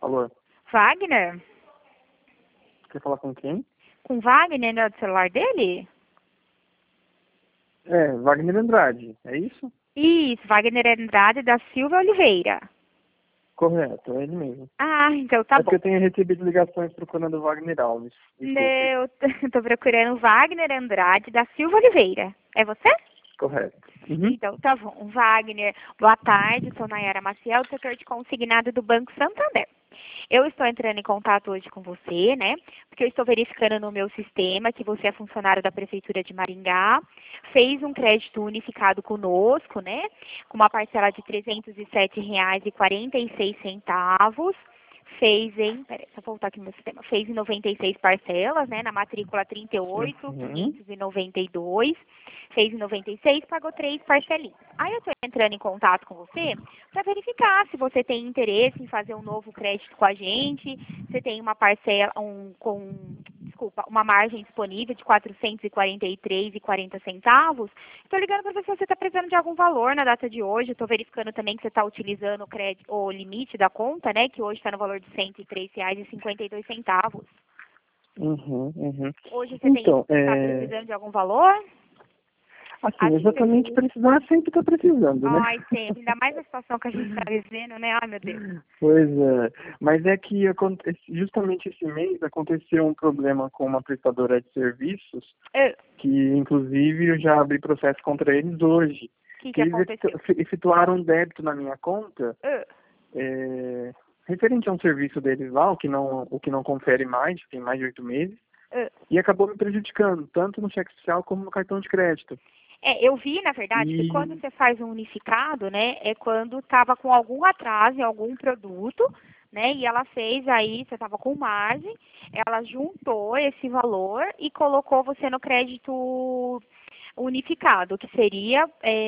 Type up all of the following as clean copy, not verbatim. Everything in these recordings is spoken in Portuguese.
Alô, Wagner? quer falar com quem? Com Wagner, né, do celular dele? É, Wagner Andrade, é isso? Isso, Wagner Andrade da Silva Oliveira. Correto, é ele mesmo. Ah, então tá É bom. porque eu tenho recebido ligações procurando o Wagner Alves. Desculpe. Eu tô procurando Wagner Andrade da Silva Oliveira. É você? Correto. Uhum. Então tá bom. Wagner, boa tarde. Sou Nayara Maciel, do setor de consignado do Banco Santander. Eu estou entrando em contato hoje com você, né? Porque eu estou verificando no meu sistema que você é funcionário da Prefeitura de Maringá, fez um crédito unificado conosco, né? Com uma parcela de R$ 307,46. Fez em, peraí, deixa eu voltar aqui no meu sistema, fez em 96 parcelas, né? Na matrícula Uhum. 38.592, fez em 96, pagou 3 parcelinhas. Aí eu estou entrando em contato com você para verificar se você tem interesse em fazer um novo crédito com a gente, você tem uma parcela, uma margem disponível de R$ 443,40. Estou ligando para ver se você está precisando de algum valor na data de hoje. Estou verificando também que você está utilizando o crédito, o limite da conta, né? Que hoje está no valor de R$ 103,52. Uhum. Hoje você Então, está precisando de algum valor? assim, exatamente precisar sempre tá precisando, né? Ai, sempre. Ainda mais a situação que a gente está vivendo, né? Ai, meu Deus. Pois é, mas é que justamente esse mês aconteceu um problema com uma prestadora de serviços, que inclusive eu já abri processo contra eles hoje. O que Eles aconteceu? efetuaram um débito na minha conta, referente a um serviço deles lá, o que não confere mais, tem mais de 8 meses, e acabou me prejudicando, tanto no cheque especial como no cartão de crédito. Eu vi, na verdade, que quando você faz um unificado, né, é quando estava com algum atraso em algum produto, né, e ela fez aí, você estava com margem, ela juntou esse valor e colocou você no crédito unificado, que seria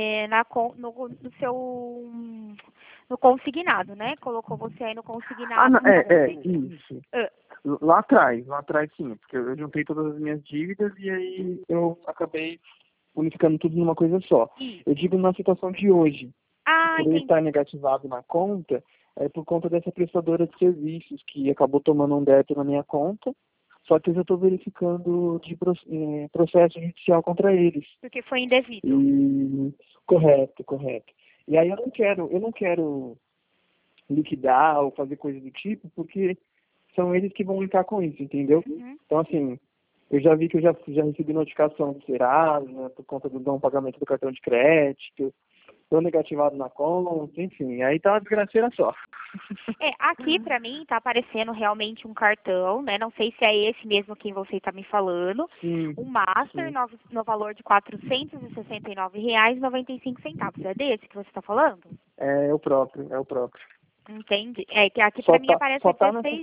no seu no consignado, né? Colocou você aí no consignado. Não, isso. Lá atrás sim, porque eu juntei todas as minhas dívidas e aí eu acabei unificando tudo numa coisa só. Eu digo na situação de hoje. Por ele estar negativado na conta, é por conta dessa prestadora de serviços que acabou tomando um débito na minha conta, só que eu já estou verificando de processo judicial contra eles. Porque foi indevido. Correto. E aí eu não quero liquidar ou fazer coisa do tipo, porque são eles que vão entrar com isso, entendeu? Então, assim, eu já vi que eu já recebi notificação do Serasa, né, por conta do não pagamento do cartão de crédito, estou negativado na conta, enfim, aí tá uma desgraceira só. Aqui pra mim tá aparecendo realmente um cartão, né? Não sei se é esse mesmo que você tá me falando. Um Master no valor de R$ 469,95. É desse que você tá falando? É o próprio. Entendi. Que aqui pra mim aparece só tá nessa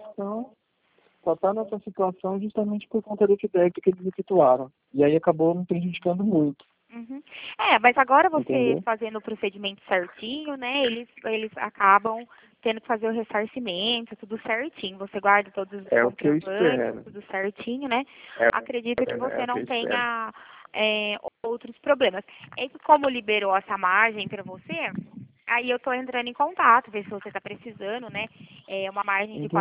situação justamente por conta desse débito que eles efetuaram. E aí acabou me prejudicando muito. Mas agora você fazendo o procedimento certinho, né? Eles acabam tendo que fazer o ressarcimento, tudo certinho. Você guarda todos os comprovantes, tudo certinho, né? Acredito que você não tenha outros problemas. É que como liberou essa margem para você, aí eu estou entrando em contato, ver se você está precisando, né? Uma margem de R$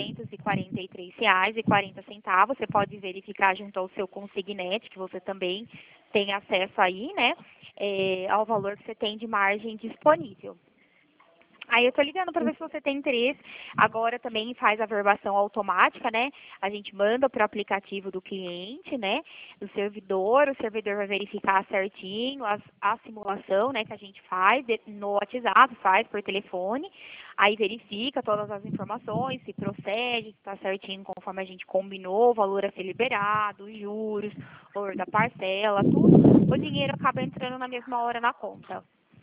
443,40. Você pode verificar junto ao seu consignete, que você também tem acesso aí, né? Ao valor que você tem de margem disponível. Aí eu tô ligando para ver se você tem interesse. Agora também faz a verbação automática, né? A gente manda para o aplicativo do cliente, né? Do servidor, o servidor vai verificar certinho a simulação, né? Que a gente faz no WhatsApp, faz por telefone. Aí verifica todas as informações, se procede, se está certinho conforme a gente combinou, o valor a ser liberado, os juros, o valor da parcela, tudo. O dinheiro acaba entrando na mesma hora na conta.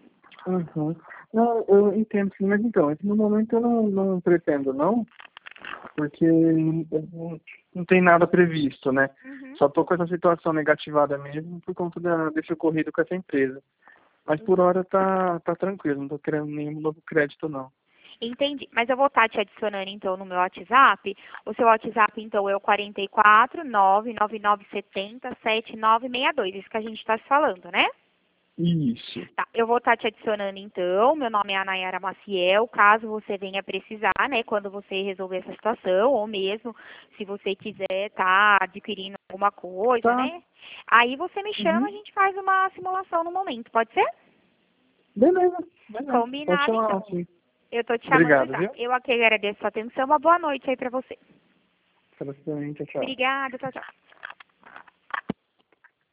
Não, eu entendo sim, mas então, no momento eu não pretendo não, porque não tem nada previsto, né? Só tô com essa situação negativada mesmo por conta desse ocorrido com essa empresa. Mas por hora tá tranquilo, não tô querendo nenhum novo crédito não. Entendi, mas eu vou estar te adicionando então no meu WhatsApp. O seu WhatsApp então é o 44 99970 7962, isso que a gente está falando, né? Isso. Tá, eu vou estar te adicionando então. Meu nome é Anayara Maciel. Caso você venha precisar, né, quando você resolver essa situação, ou mesmo se você quiser estar adquirindo alguma coisa, Tá. né? Aí você me chama, a gente faz uma simulação no momento, pode ser? Beleza. Pode Combinado, chamar, então. sim. Eu tô te chamando Obrigado, já. viu? Eu aqui agradeço a sua atenção. Uma boa noite aí pra você. Tchau, tchau. Obrigada, tchau, tchau.